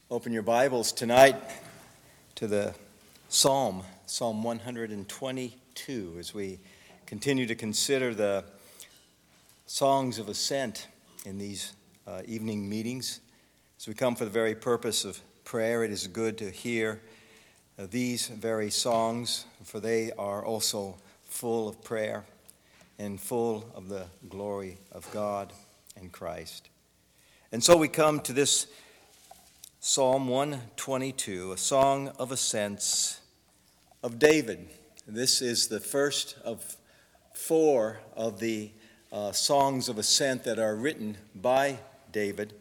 Open your Bibles tonight to the Psalm 122, as we continue to consider the songs of ascent in these evening meetings. As we come for the very purpose of prayer, it is good to hear these very songs, for they are also full of prayer and full of the glory of God and Christ. And so we come to this Psalm 122, a song of ascents of David. This is the first of four of the songs of ascent that are written by David.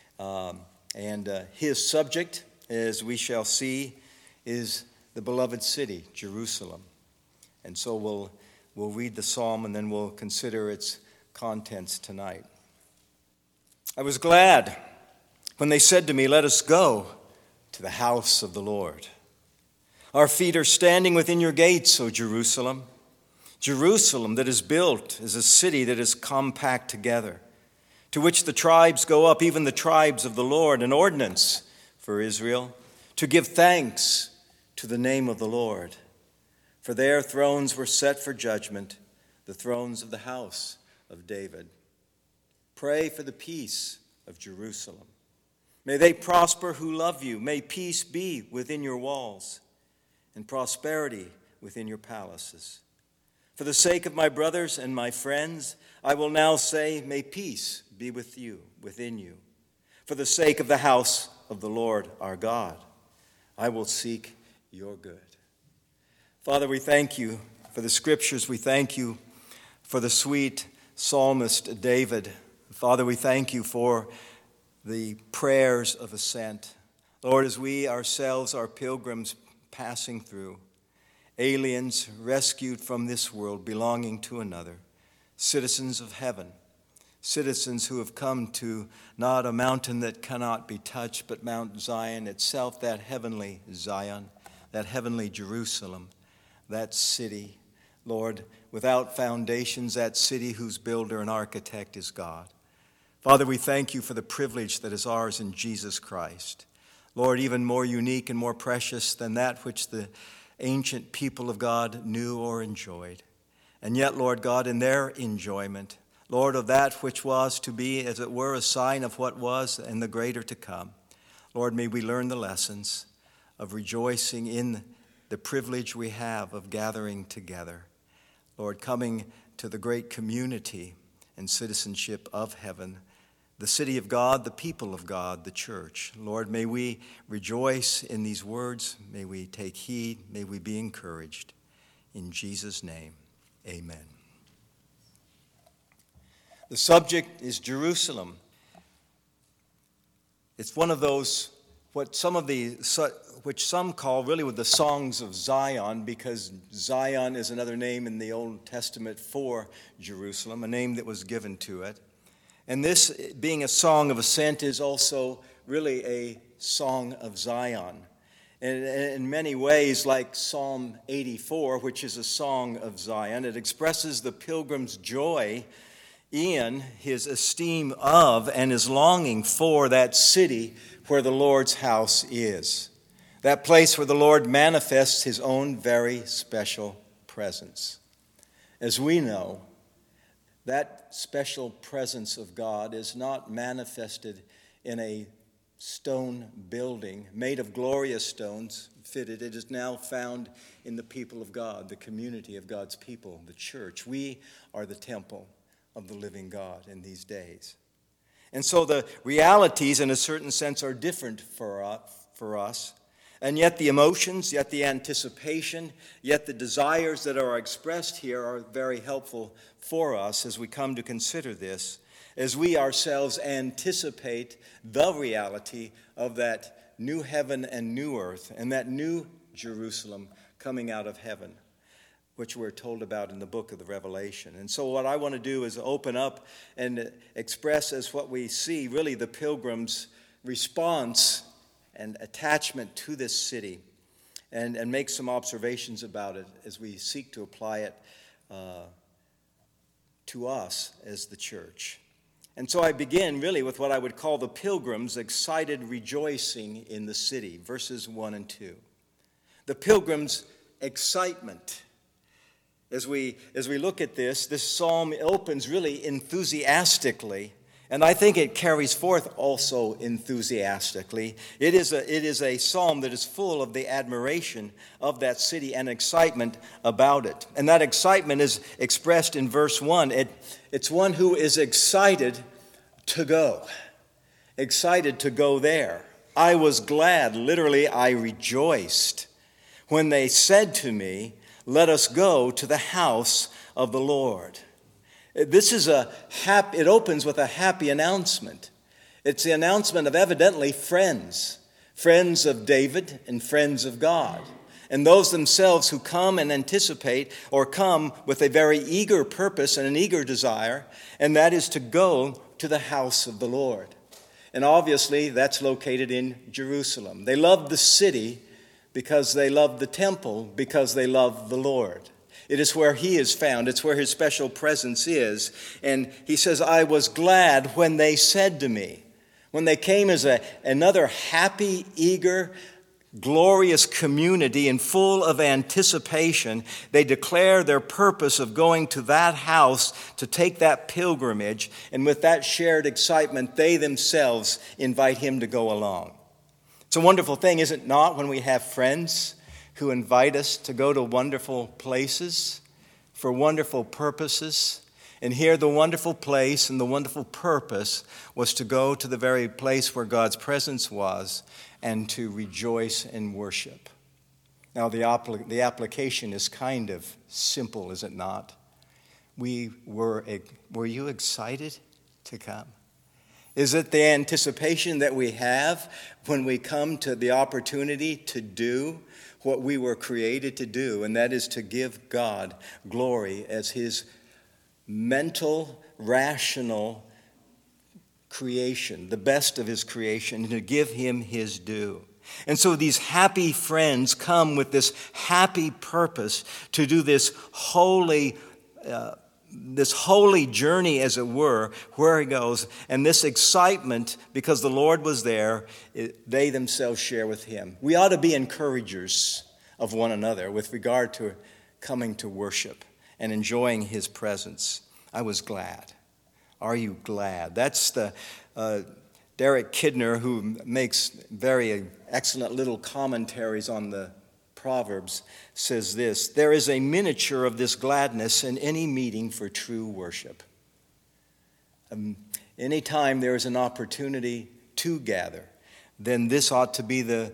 And his subject, as we shall see, is the beloved city, Jerusalem. And so we'll read the psalm and then we'll consider its contents tonight. I was glad when they said to me, "Let us go to the house of the Lord." Our feet are standing within your gates, O Jerusalem. Jerusalem that is built is a city that is compact together, to which the tribes go up, even the tribes of the Lord, an ordinance for Israel, to give thanks to the name of the Lord. For their thrones were set for judgment, the thrones of the house of David. Pray for the peace of Jerusalem. May they prosper who love you. May peace be within your walls and prosperity within your palaces. For the sake of my brothers and my friends, I will now say, may peace be with you, within you. For the sake of the house of the Lord our God, I will seek your good. Father, we thank you for the scriptures. We thank you for the sweet psalmist David. Father, we thank you for the prayers of ascent. Lord, as we ourselves are pilgrims passing through, aliens rescued from this world, belonging to another, citizens of heaven, citizens who have come to not a mountain that cannot be touched, but Mount Zion itself, that heavenly Zion, that heavenly Jerusalem, that city, Lord, without foundations, that city whose builder and architect is God. Father, we thank you for the privilege that is ours in Jesus Christ. Lord, even more unique and more precious than that which the ancient people of God knew or enjoyed. And yet, Lord God, in their enjoyment, Lord, of that which was to be, as it were, a sign of what was and the greater to come, Lord, may we learn the lessons of rejoicing in the privilege we have of gathering together. Lord, coming to the great community and citizenship of heaven, the city of God, the people of God, the church. Lord, may we rejoice in these words. May we take heed. May we be encouraged. In Jesus' name, amen. The subject is Jerusalem. It's one of those, which some call really with the songs of Zion, because Zion is another name in the Old Testament for Jerusalem, a name that was given to it. And this, being a song of ascent, is also really a song of Zion. And in many ways, like Psalm 84, which is a song of Zion, it expresses the pilgrim's joy in his esteem of and his longing for that city where the Lord's house is. That place where the Lord manifests his own very special presence. As we know, that special presence of God is not manifested in a stone building made of glorious stones fitted. It is now found in the people of God, the community of God's people, the church. We are the temple of the living God in these days. And so the realities, in a certain sense, are different for us. And yet the emotions, yet the anticipation, yet the desires that are expressed here are very helpful for us as we come to consider this, as we ourselves anticipate the reality of that new heaven and new earth and that new Jerusalem coming out of heaven, which we're told about in the book of the Revelation. And so what I want to do is open up and express as what we see, really the pilgrim's response and attachment to this city, and make some observations about it as we seek to apply it to us as the church. And so I begin really with what I would call the pilgrims' excited rejoicing in the city, verses 1 and 2. The pilgrims' excitement. As we look at this psalm opens really enthusiastically, and I think it carries forth also enthusiastically. It is a psalm that is full of the admiration of that city and excitement about it. And that excitement is expressed in verse 1. It's one who is excited to go there. I was glad, literally I rejoiced, when they said to me, let us go to the house of the Lord. This is it opens with a happy announcement. It's the announcement of evidently friends of David and friends of God. And those themselves who come and anticipate or come with a very eager purpose and an eager desire, and that is to go to the house of the Lord. And obviously that's located in Jerusalem. They love the city because they love the temple, because they love the Lord. It is where he is found. It's where his special presence is. And he says, I was glad when they said to me. When they came as another happy, eager, glorious community and full of anticipation, they declare their purpose of going to that house to take that pilgrimage. And with that shared excitement, they themselves invite him to go along. It's a wonderful thing, is it not, when we have friends who invite us to go to wonderful places for wonderful purposes? And here the wonderful place and the wonderful purpose was to go to the very place where God's presence was and to rejoice and worship. Now the application is kind of simple, is it not? Were you excited to come? Is it the anticipation that we have when we come to the opportunity to do what we were created to do, and that is to give God glory as his mental, rational creation, the best of his creation, and to give him his due. And so these happy friends come with this happy purpose to do this holy journey, as it were, where he goes. And this excitement, because the Lord was there, they themselves share with him. We ought to be encouragers of one another with regard to coming to worship and enjoying his presence. I was glad. Are you glad? That's the Derek Kidner, who makes very excellent little commentaries on the Proverbs, says this: there is a miniature of this gladness in any meeting for true worship. Anytime there is an opportunity to gather, then this ought to be the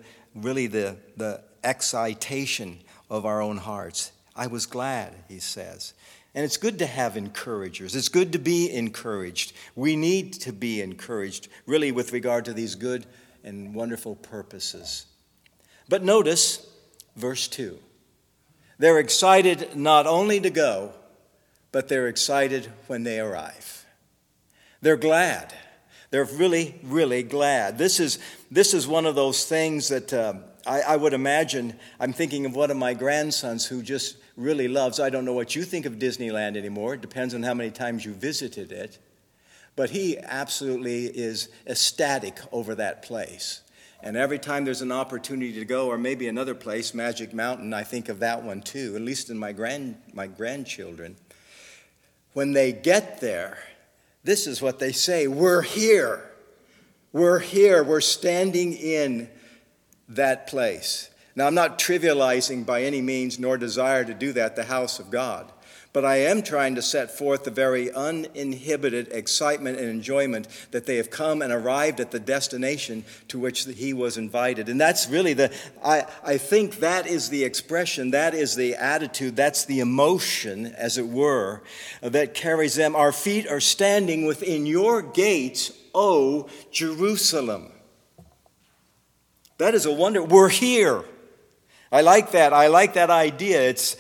excitation of our own hearts. I was glad, he says. And it's good to have encouragers. It's good to be encouraged. We need to be encouraged, really, with regard to these good and wonderful purposes. But notice verse 2. They're excited not only to go, but they're excited when they arrive. They're glad. They're really, really glad. This is one of those things that I would imagine. I'm thinking of one of my grandsons who just really loves. I don't know what you think of Disneyland anymore. It depends on how many times you visited it. But he absolutely is ecstatic over that place. And every time there's an opportunity to go, or maybe another place, Magic Mountain, I think of that one too, at least in my grandchildren. When they get there, this is what they say: we're here. We're here. We're standing in that place. Now, I'm not trivializing by any means, nor desire to do that, the house of God. But I am trying to set forth the very uninhibited excitement and enjoyment that they have come and arrived at the destination to which he was invited. And that's really I think that is the expression, that is the attitude, that's the emotion, as it were, that carries them. Our feet are standing within your gates, O Jerusalem. That is a wonder. We're here. I like that. I like that idea. It's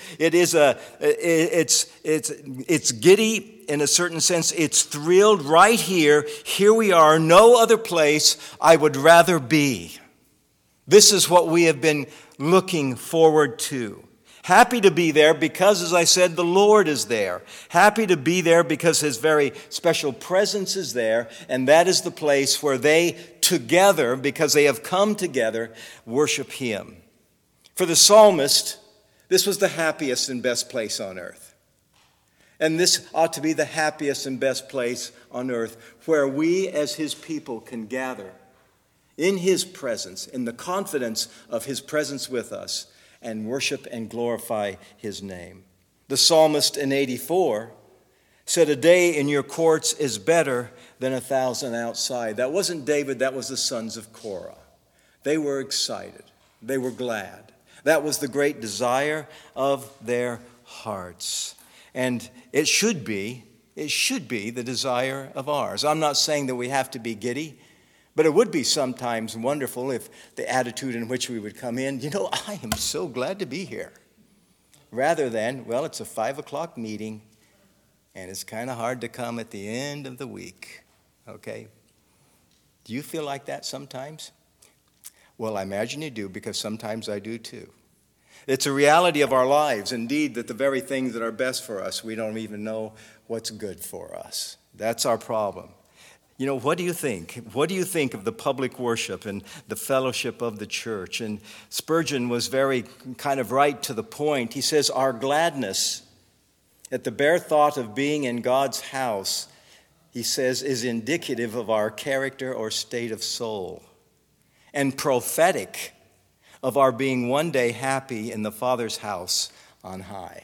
giddy in a certain sense. It's thrilled right here. Here we are. No other place I would rather be. This is what we have been looking forward to. Happy to be there because, as I said, the Lord is there. Happy to be there because his very special presence is there, and that is the place where they together, because they have come together, worship him. For the psalmist, this was the happiest and best place on earth. And this ought to be the happiest and best place on earth, where we as his people can gather in his presence, in the confidence of his presence with us, and worship and glorify his name. The psalmist in 84 said, "A day in your courts is better than 1,000 outside." That wasn't David, that was the sons of Korah. They were excited. They were glad. That was the great desire of their hearts. And it should be the desire of ours. I'm not saying that we have to be giddy, but it would be sometimes wonderful if the attitude in which we would come in, I am so glad to be here. Rather than, well, it's a 5 o'clock meeting, and it's kind of hard to come at the end of the week. Okay? Do you feel like that sometimes? Well, I imagine you do, because sometimes I do too. It's a reality of our lives, indeed, that the very things that are best for us, we don't even know what's good for us. That's our problem. What do you think? What do you think of the public worship and the fellowship of the church? And Spurgeon was very kind of right to the point. He says, our gladness at the bare thought of being in God's house, he says, is indicative of our character or state of soul, and prophetic of our being one day happy in the Father's house on high.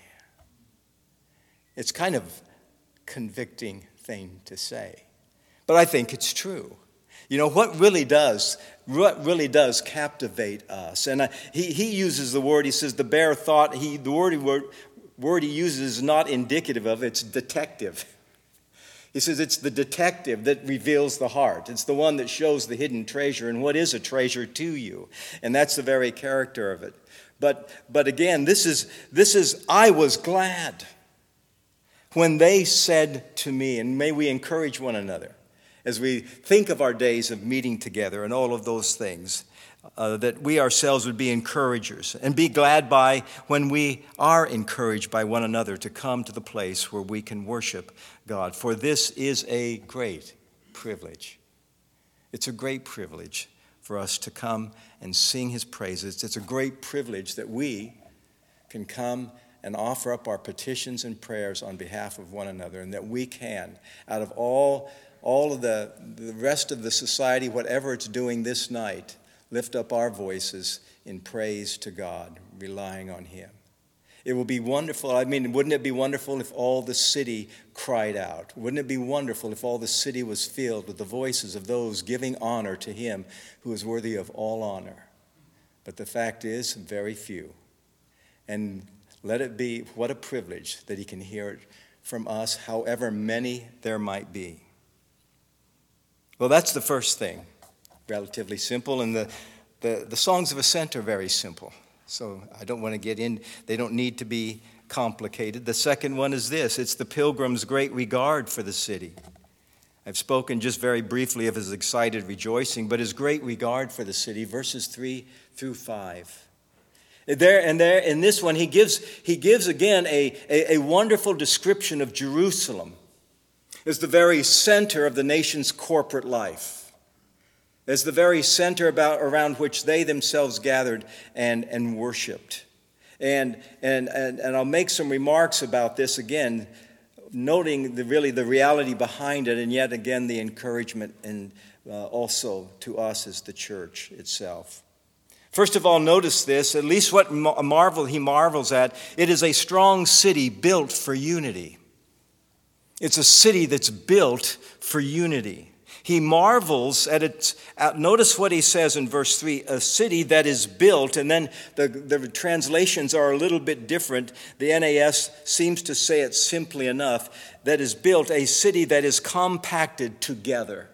It's kind of a convicting thing to say, but I think it's true. What really does captivate us? And he uses the word, he says the bare thought, the word he uses is not indicative of, it's detective. He says it's the detective that reveals the heart. It's the one that shows the hidden treasure and what is a treasure to you. And that's the very character of it. But again, this is I was glad when they said to me, and may we encourage one another as we think of our days of meeting together and all of those things, that we ourselves would be encouragers and be glad when we are encouraged by one another to come to the place where we can worship God. For this is a great privilege. It's a great privilege for us to come and sing his praises. It's a great privilege that we can come and offer up our petitions and prayers on behalf of one another, and that we can, out of all of the rest of the society, whatever it's doing this night, lift up our voices in praise to God, relying on him. It will be wonderful. Wouldn't it be wonderful if all the city cried out? Wouldn't it be wonderful if all the city was filled with the voices of those giving honor to him who is worthy of all honor? But the fact is, very few. And let it be, what a privilege that he can hear it from us, however many there might be. Well, that's the first thing. Relatively simple, and the songs of ascent are very simple. So I don't want to get in, they don't need to be complicated. The second one is this: it's the pilgrim's great regard for the city. I've spoken just very briefly of his excited rejoicing, but his great regard for the city, verses 3 through 5. There in this one, he gives again a wonderful description of Jerusalem as the very center of the nation's corporate life, as the very center around which they themselves gathered and worshipped. And I'll make some remarks about this again, noting the reality behind it, and yet again the encouragement and also to us as the church itself. First of all, notice this, at least what he marvels at, it is a strong city built for unity. It's a city that's built for unity. He marvels at it. Notice what he says in verse 3, a city that is built, and then the translations are a little bit different. The NAS seems to say it simply enough, that is built, a city that is compacted together.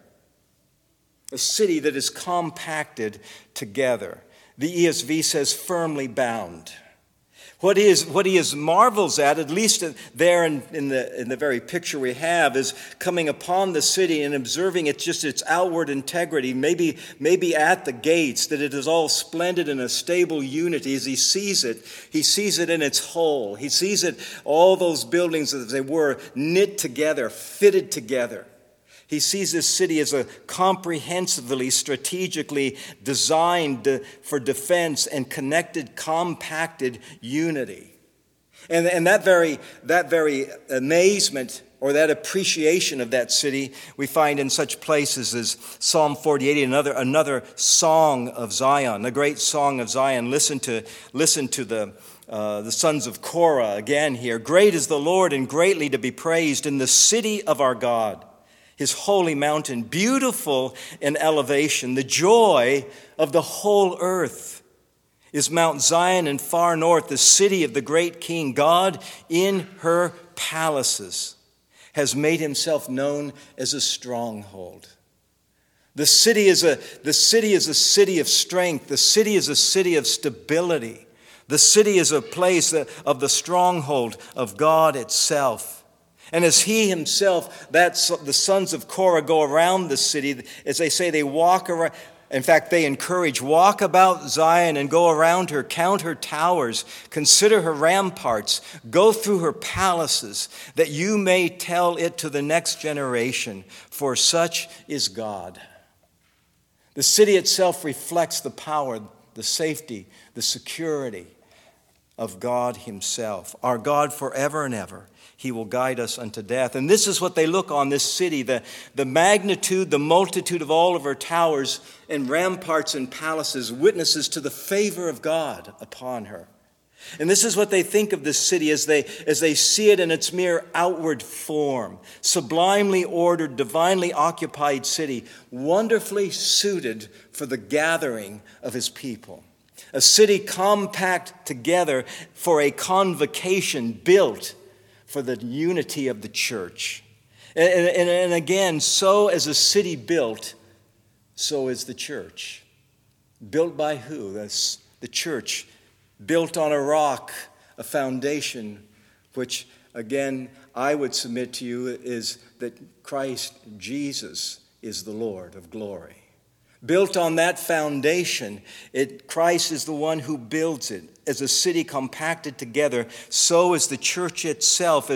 A city that is compacted together. The ESV says firmly bound. What he is marvels at least there in the very picture we have, is coming upon the city and observing its outward integrity, maybe at the gates, that it is all splendid in a stable unity. As he sees it in its whole. He sees it, all those buildings as they were, knit together, fitted together. He sees this city as a comprehensively, strategically designed for defense and connected, compacted unity. And that very amazement or that appreciation of that city we find in such places as Psalm 48, another song of Zion, a great song of Zion. Listen to the sons of Korah again here. Great is the Lord and greatly to be praised in the city of our God, his holy mountain, beautiful in elevation. The joy of the whole earth is Mount Zion in far north, the city of the great King. God in her palaces has made himself known as a stronghold. The city is a city of strength. The city is a city of stability. The city is a place of the stronghold of God itself. And as he himself, the sons of Korah, go around the city, as they say, they walk around. In fact, they encourage, walk about Zion and go around her, count her towers, consider her ramparts, go through her palaces, that you may tell it to the next generation, for such is God. The city itself reflects the power, the safety, the security of God himself, our God forever and ever. He will guide us unto death. And this is what they look on, this city, the magnitude, the multitude of all of her towers and ramparts and palaces witnesses to the favor of God upon her. And this is what they think of this city as they see it in its mere outward form. Sublimely ordered, divinely occupied city, wonderfully suited for the gathering of his people. A city compact together for a convocation built for the unity of the church. And again, so as a city built, so is the church. Built by who? That's the church. Built on a rock, a foundation, which, again, I would submit to you is that Christ Jesus is the Lord of glory. Built on that foundation, Christ is the one who builds it. As a city compacted together, so is the church itself,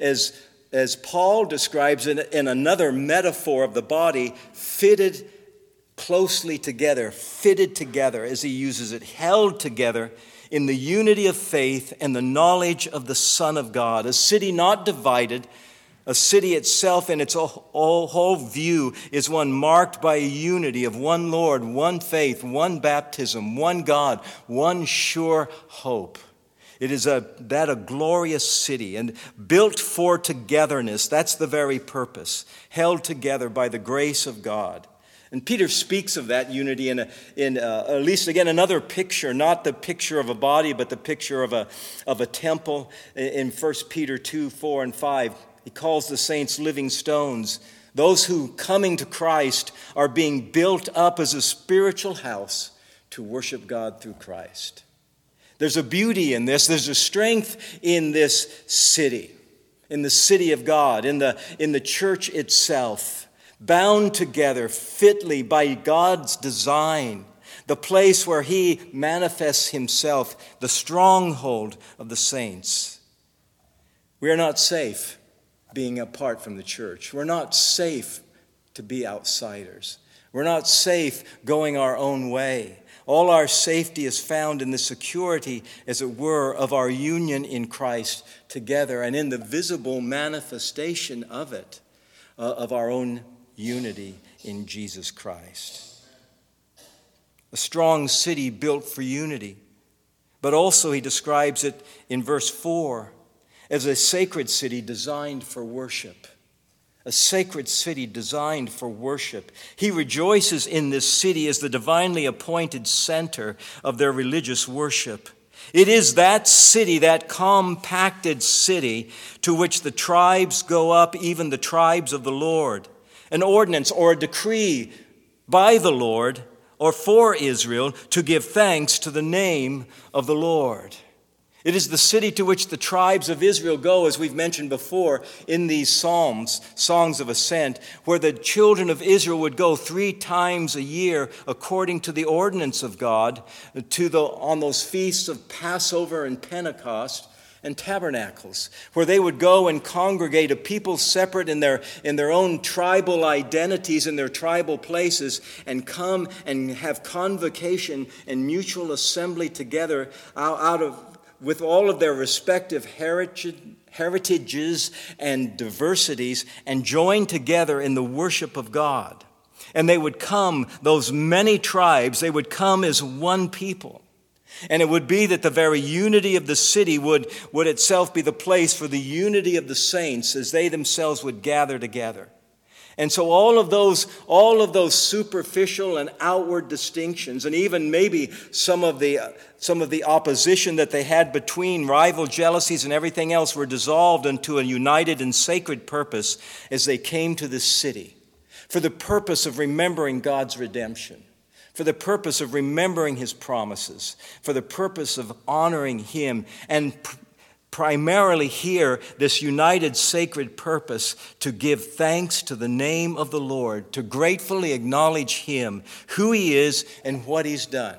as Paul describes it in another metaphor of the body, fitted closely together, fitted together as he uses it, held together in the unity of faith and the knowledge of the Son of God. A city not divided, a city itself in its whole view is one marked by a unity of one Lord, one faith, one baptism, one God, one sure hope. It is a glorious city and built for togetherness. That's the very purpose, held together by the grace of God. And Peter speaks of that unity in at least, again, another picture, not the picture of a body, but the picture of a temple in 1 Peter 2, 4, and 5. He calls the saints living stones. Those who, coming to Christ, are being built up as a spiritual house to worship God through Christ. There's a beauty in this. There's a strength in this city, in the city of God, in the church itself, bound together fitly by God's design, the place where he manifests himself, the stronghold of the saints. We are not safe being apart from the church. We're not safe to be outsiders. We're not safe going our own way. All our safety is found in the security, as it were, of our union in Christ together and in the visible manifestation of it, of our own unity in Jesus Christ. A strong city built for unity, but also he describes it in verse 4 as a sacred city designed for worship. A sacred city designed for worship. He rejoices in this city as the divinely appointed center of their religious worship. It is that city, that compacted city, to which the tribes go up, even the tribes of the Lord. An ordinance or a decree by the Lord or for Israel to give thanks to the name of the Lord. It is the city to which the tribes of Israel go, as we've mentioned before in these psalms, songs of ascent, where the children of Israel would go 3 times a year according to the ordinance of God on those feasts of Passover and Pentecost and Tabernacles, where they would go and congregate, a people separate in their own tribal identities, in their tribal places, and come and have convocation and mutual assembly together with all of their respective heritages and diversities, and join together in the worship of God. And they would come, those many tribes, they would come as one people. And it would be that the very unity of the city would itself be the place for the unity of the saints as they themselves would gather together. And so all of those superficial and outward distinctions, and even maybe some of the opposition that they had between rival jealousies and everything else, were dissolved into a united and sacred purpose as they came to this city for the purpose of remembering God's redemption, for the purpose of remembering his promises, for the purpose of honoring him, and primarily here, this united sacred purpose to give thanks to the name of the Lord, to gratefully acknowledge him, who he is, and what he's done.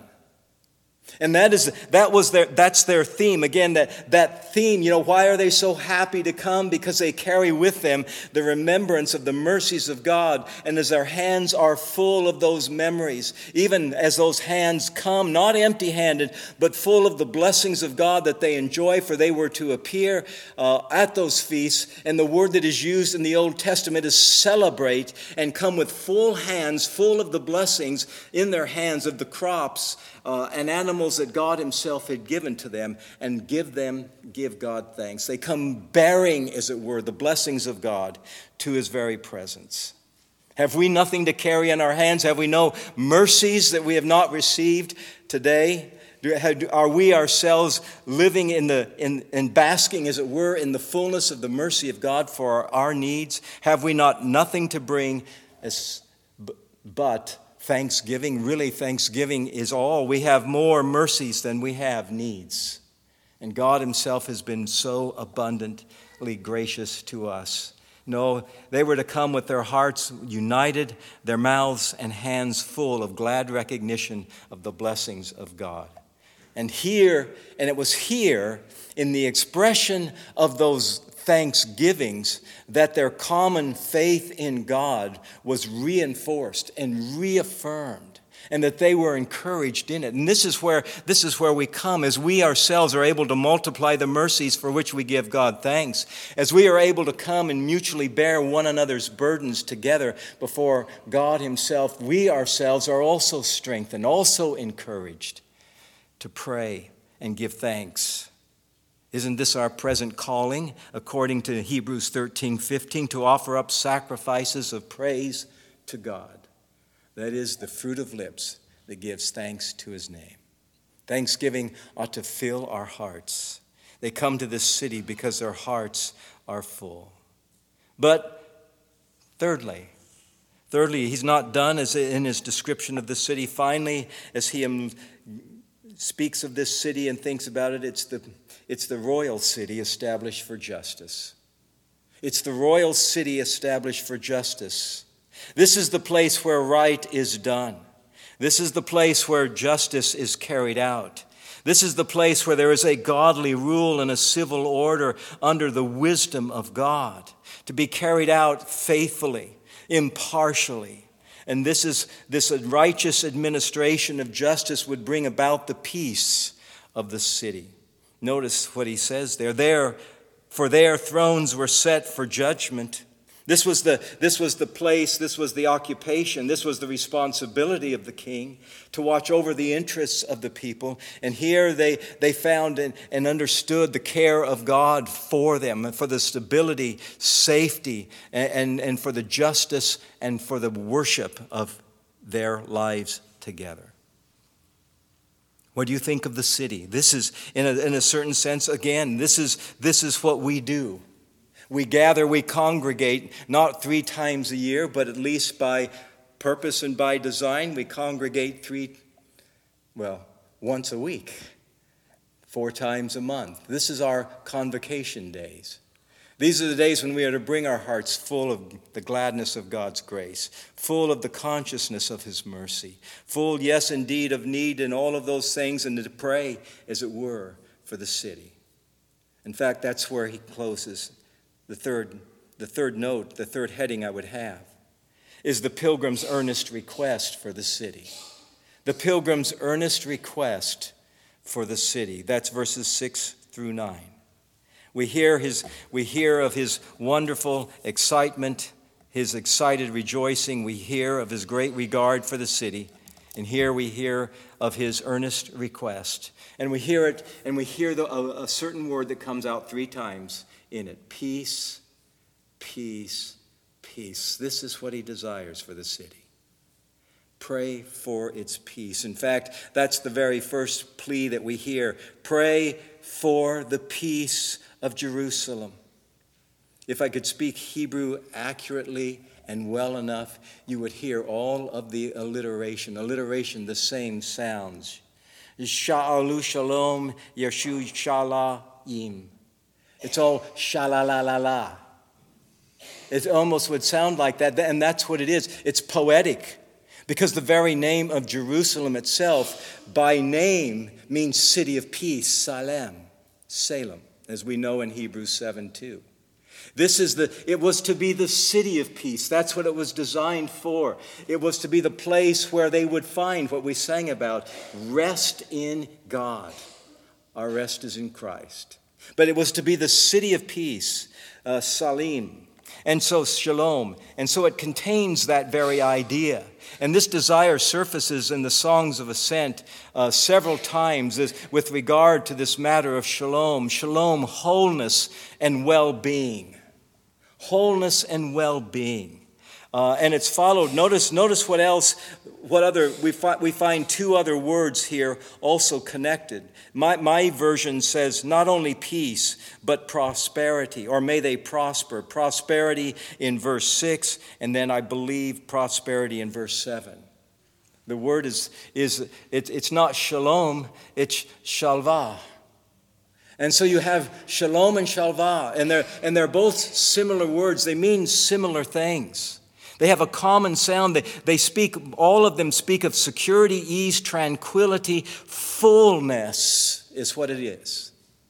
And that's their theme. Again, that theme, why are they so happy to come? Because they carry with them the remembrance of the mercies of God. And as their hands are full of those memories, even as those hands come, not empty-handed, but full of the blessings of God that they enjoy, for they were to appear at those feasts. And the word that is used in the Old Testament is celebrate, and come with full hands, full of the blessings in their hands of the crops and animals that God himself had given to them, and give God thanks. They come bearing, as it were, the blessings of God to his very presence. Have we nothing to carry in our hands? Have we no mercies that we have not received today? Are we ourselves living in basking, as it were, in the fullness of the mercy of God for our needs? Have we nothing to bring but thanksgiving? Really, thanksgiving is all. We have more mercies than we have needs. And God himself has been so abundantly gracious to us. No, they were to come with their hearts united, their mouths and hands full of glad recognition of the blessings of God. And it was here in the expression of those thanksgivings that their common faith in God was reinforced and reaffirmed, and that they were encouraged in it. And this is where we come, as we ourselves are able to multiply the mercies for which we give God thanks, as we are able to come and mutually bear one another's burdens together before God himself. We ourselves are also strengthened, also encouraged to pray and give thanks. Isn't this our present calling, according to Hebrews 13:15, to offer up sacrifices of praise to God? That is the fruit of lips that gives thanks to his name. Thanksgiving ought to fill our hearts. They come to this city because their hearts are full. But thirdly, he's not done as in his description of the city. Finally, as he speaks of this city and thinks about it, it's the royal city established for justice. It's the royal city established for justice. This is the place where right is done. This is the place where justice is carried out. This is the place where there is a godly rule and a civil order under the wisdom of God, to be carried out faithfully, impartially. And this righteous administration of justice would bring about the peace of the city. Notice what he says there. For their thrones were set for judgment. This was the place, this was the occupation, this was the responsibility of the king, to watch over the interests of the people. And here they found and understood the care of God for them, for the stability, safety, and for the justice and for the worship of their lives together. What do you think of the city? This is, in a certain sense, again, this is what we do. We gather, we congregate, not 3 times a year, but at least by purpose and by design, we congregate once a week. 4 times a month. This is our convocation days. These are the days when we are to bring our hearts full of the gladness of God's grace, full of the consciousness of his mercy, full, yes, indeed, of need and all of those things, and to pray, as it were, for the city. In fact, that's where he closes. The third note, the third heading I would have, is the pilgrim's earnest request for the city. The pilgrim's earnest request for the city. That's verses 6 through 9. We hear of his wonderful excitement, his excited rejoicing. We hear of his great regard for the city. And here we hear of his earnest request. And we hear it, and we hear a certain word that comes out 3 times in it. Peace, peace, peace. This is what he desires for the city. Pray for its peace. In fact, that's the very first plea that we hear. Pray for the peace of Jerusalem. If I could speak Hebrew accurately and well enough, you would hear all of the alliteration, the same sounds. Sha'alu shalom, yeshu shalayim. It's all sha-la-la-la-la. It almost would sound like that, and that's what it is. It's poetic, because the very name of Jerusalem itself, by name, means city of peace, Salem, Salem, as we know in Hebrews 7:2. It was to be the city of peace. That's what it was designed for. It was to be the place where they would find what we sang about, rest in God. Our rest is in Christ. But it was to be the city of peace, Salim. And so shalom. And so it contains that very idea. And this desire surfaces in the songs of ascent several times with regard to this matter of shalom. Shalom, wholeness and well-being. Wholeness and well-being. And it's followed. Notice what else, we find 2 other words here also connected. My version says not only peace, but prosperity, or may they prosper. Prosperity in verse 6, and then I believe prosperity in verse 7. The word it's not shalom, it's shalva. And so you have shalom and shalva, and they're both similar words. They mean similar things. They have a common sound. All of them speak of security, ease, tranquility, fullness is what it is.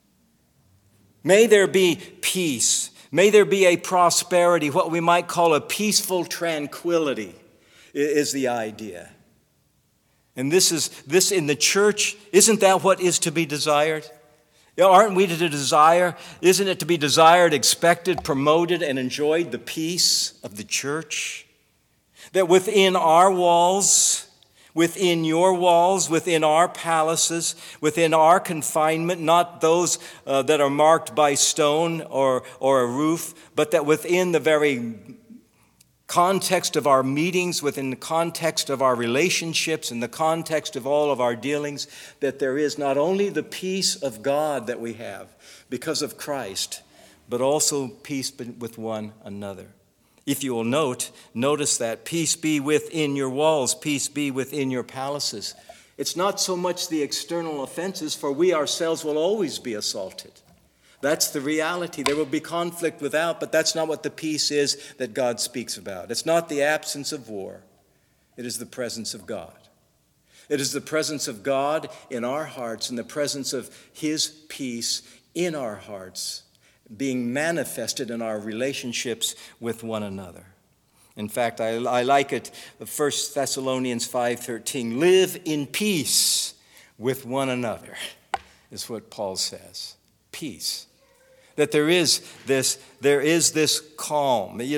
May there be peace. May there be a prosperity, what we might call a peaceful tranquility is the idea. And this in the church, isn't that what is to be desired? Aren't we to desire? Isn't it to be desired, expected, promoted, and enjoyed the peace of the church? That within our walls, within your walls, within our palaces, within our confinement, not those that are marked by stone or a roof, but that within the very context of our meetings, within the context of our relationships, in the context of all of our dealings, that there is not only the peace of God that we have because of Christ, but also peace with one another. If you will notice that peace be within your walls, peace be within your palaces. It's not so much the external offenses, for we ourselves will always be assaulted. That's the reality. There will be conflict without, but that's not what the peace is that God speaks about. It's not the absence of war. It is the presence of God. It is the presence of God in our hearts and the presence of his peace in our hearts being manifested in our relationships with one another. In fact, I like it, 1 Thessalonians 5:13, live in peace with one another, is what Paul says. Peace. That there is this calm. You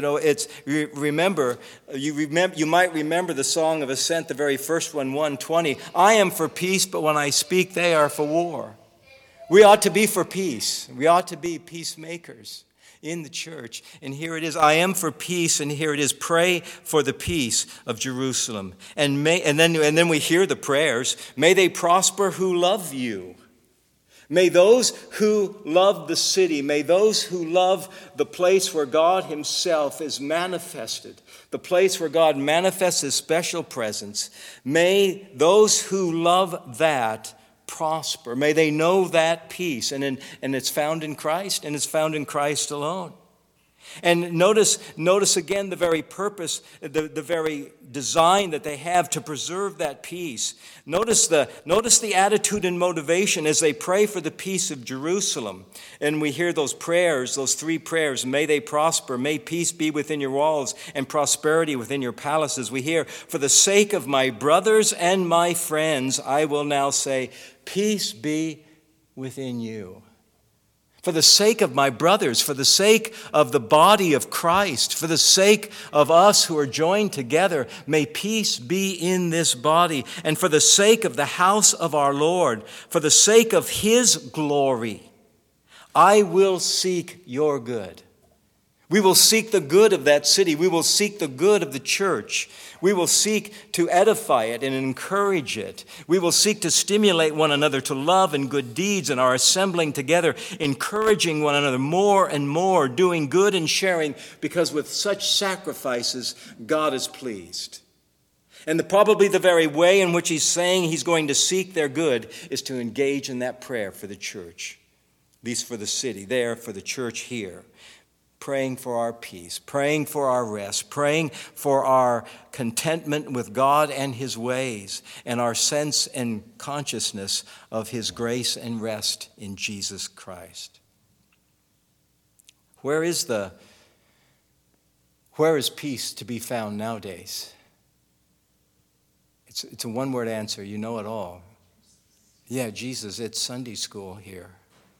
might remember the Song of Ascent, the very first one, 120. I am for peace, but when I speak, they are for war. We ought to be for peace. We ought to be peacemakers in the church. And here it is, I am for peace, and here it is, pray for the peace of Jerusalem. And then we hear the prayers, may they prosper who love you. May those who love the city, may those who love the place where God himself is manifested, the place where God manifests his special presence, may those who love that prosper. May they know that peace. And it's found in Christ, and it's found in Christ alone. And notice again the very purpose, the very design that they have to preserve that peace. Notice the attitude and motivation as they pray for the peace of Jerusalem. And we hear those prayers, those three prayers: may they prosper, may peace be within your walls, and prosperity within your palaces. We hear, for the sake of my brothers and my friends, I will now say, peace be within you. For the sake of my brothers, for the sake of the body of Christ, for the sake of us who are joined together, may peace be in this body. And for the sake of the house of our Lord, for the sake of His glory, I will seek your good. We will seek the good of that city. We will seek the good of the church. We will seek to edify it and encourage it. We will seek to stimulate one another to love and good deeds and our assembling together, encouraging one another more and more, doing good and sharing, because with such sacrifices, God is pleased. And probably the very way in which He's saying He's going to seek their good is to engage in that prayer for the church. These for the city, there for the church here. Praying for our peace, praying for our rest, praying for our contentment with God and His ways, and our sense and consciousness of His grace and rest in Jesus Christ. Where is peace to be found nowadays? It's a one-word answer. You know it all. Yeah, Jesus. It's Sunday school here.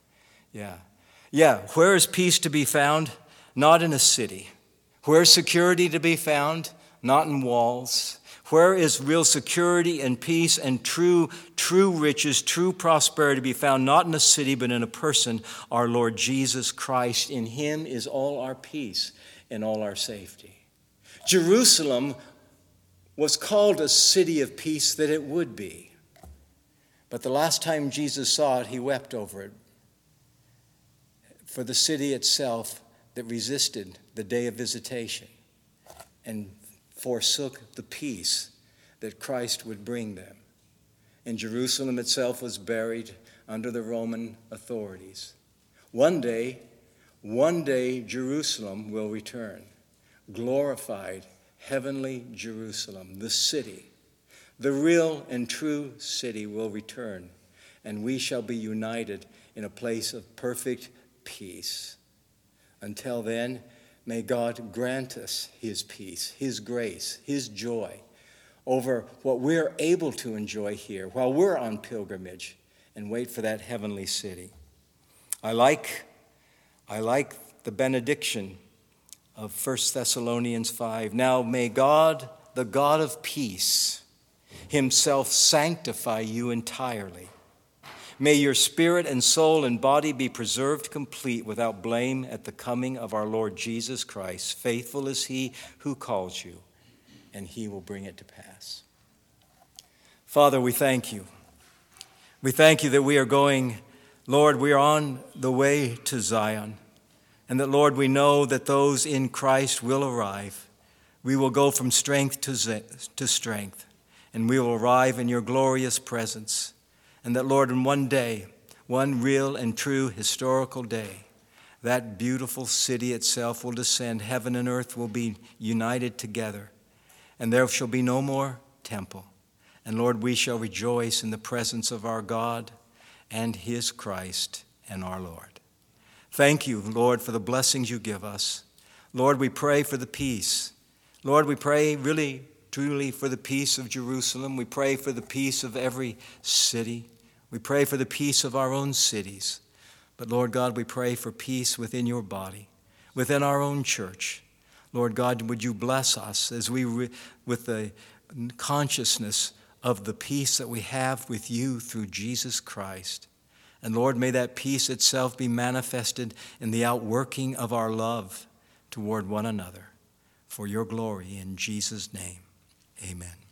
Yeah. Where is peace to be found? Not in a city. Where is security to be found? Not in walls. Where is real security and peace and true riches, true prosperity to be found? Not in a city, but in a person, our Lord Jesus Christ. In Him is all our peace and all our safety. Jerusalem was called a city of peace that it would be. But the last time Jesus saw it, He wept over it. For the city itself that resisted the day of visitation and forsook the peace that Christ would bring them. And Jerusalem itself was buried under the Roman authorities. One day, Jerusalem will return. Glorified, heavenly Jerusalem, the city, the real and true city will return, and we shall be united in a place of perfect peace. Until then, may God grant us His peace, His grace, His joy over what we're able to enjoy here while we're on pilgrimage and wait for that heavenly city. I like the benediction of 1 Thessalonians 5. Now may God, the God of peace, Himself sanctify you entirely. May your spirit and soul and body be preserved complete without blame at the coming of our Lord Jesus Christ. Faithful is He who calls you, and He will bring it to pass. Father, we thank You. We thank You that we are going, Lord, we are on the way to Zion, and that, Lord, we know that those in Christ will arrive. We will go from strength to strength, and we will arrive in Your glorious presence. And that, Lord, in one day, one real and true historical day, that beautiful city itself will descend. Heaven and earth will be united together. And there shall be no more temple. And, Lord, we shall rejoice in the presence of our God and His Christ and our Lord. Thank You, Lord, for the blessings You give us. Lord, we pray for the peace. Lord, we pray really, truly for the peace of Jerusalem. We pray for the peace of every city. We pray for the peace of our own cities. But, Lord God, we pray for peace within Your body, within our own church. Lord God, would You bless us as we, with the consciousness of the peace that we have with You through Jesus Christ. And, Lord, may that peace itself be manifested in the outworking of our love toward one another. For Your glory, in Jesus' name, amen.